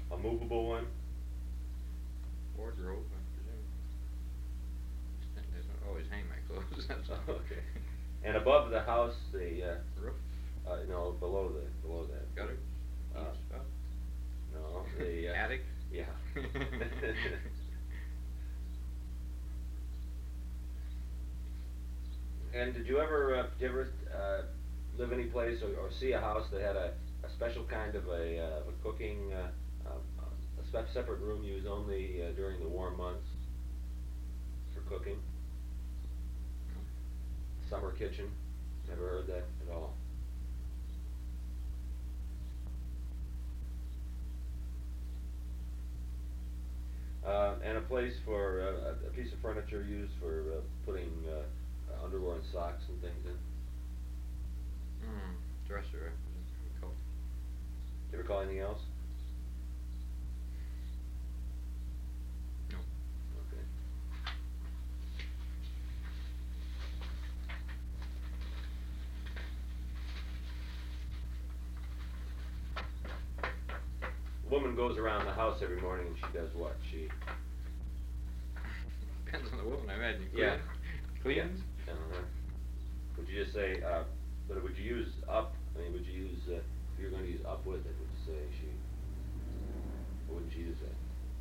A movable one? Wardrobe, I presume. Just don't always hang my clothes, that's all. Okay. And above the house, Roof? no, below that. Gutters? Uh, Eaves up? no, Attic? yeah. And did you ever live any place or see a house that had a special kind of a cooking, separate room used only during the warm months for cooking? Summer kitchen? Never heard that at all. And a place for a piece of furniture used for putting underwear and socks and things in. Dresser, I recall. Do you recall anything else? No. Okay. A woman goes around the house every morning and she does what? She Depends on the woman, I imagine. Yeah. Cleans? Yeah. Would you just say, but would you use up? I mean, would you use if you're going to use up with it? Would you say she? Or wouldn't you use that?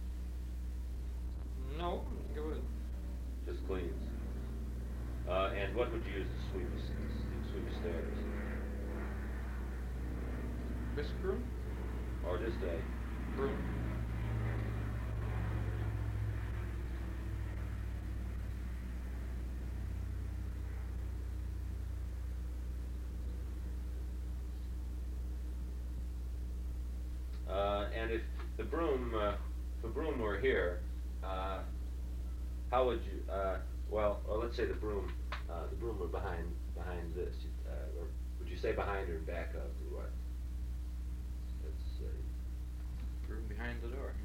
No, go ahead. Just cleans. And what would you use to sweep the stairs? Whisk broom? Or just a Broom. And if the broom, were here, how would you? Well, or let's say the broom were behind this. Or would you say behind or back of or what? Let's say. Broom behind the door.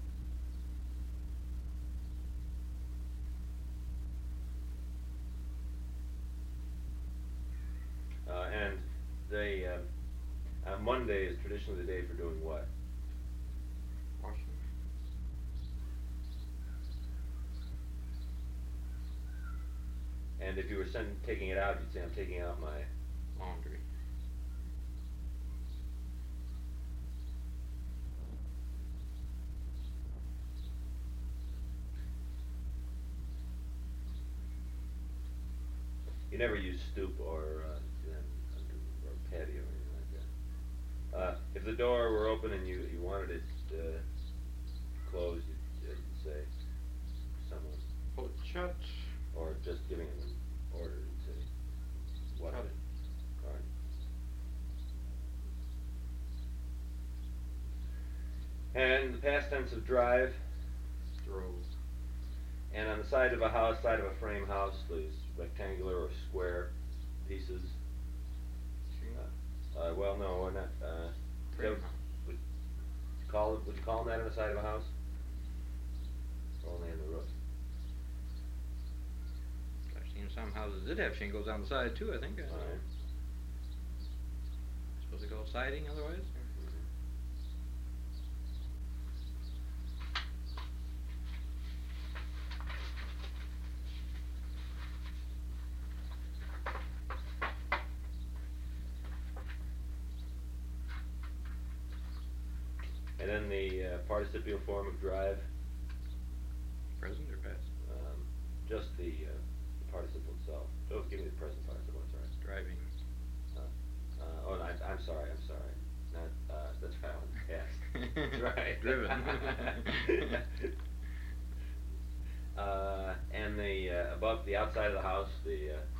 And they Monday is traditionally the day for doing what? Washing. And if you were taking it out, you'd say, I'm taking out my Laundry. You never use stoop or patio or anything like that. If the door were open and you wanted it closed, you'd say someone, Pull it shut. or just giving an order, you'd say what? Shut it. All right. And the past tense of drive. Drove. And on the side of a frame house, these rectangular or square pieces. Well, no, not. Frame house. Would you call them that on the side of a house? Or only on the roof? I've seen some houses did have shingles on the side too, I think. All right. Supposed to call it siding otherwise? And then the participial form of drive. Present or past? Just the participle itself. Don't give me the present participle. That's all right. Driving. I'm sorry. Not that's Fallon. Yes, that's right. Driven. And the above the outside of the house, the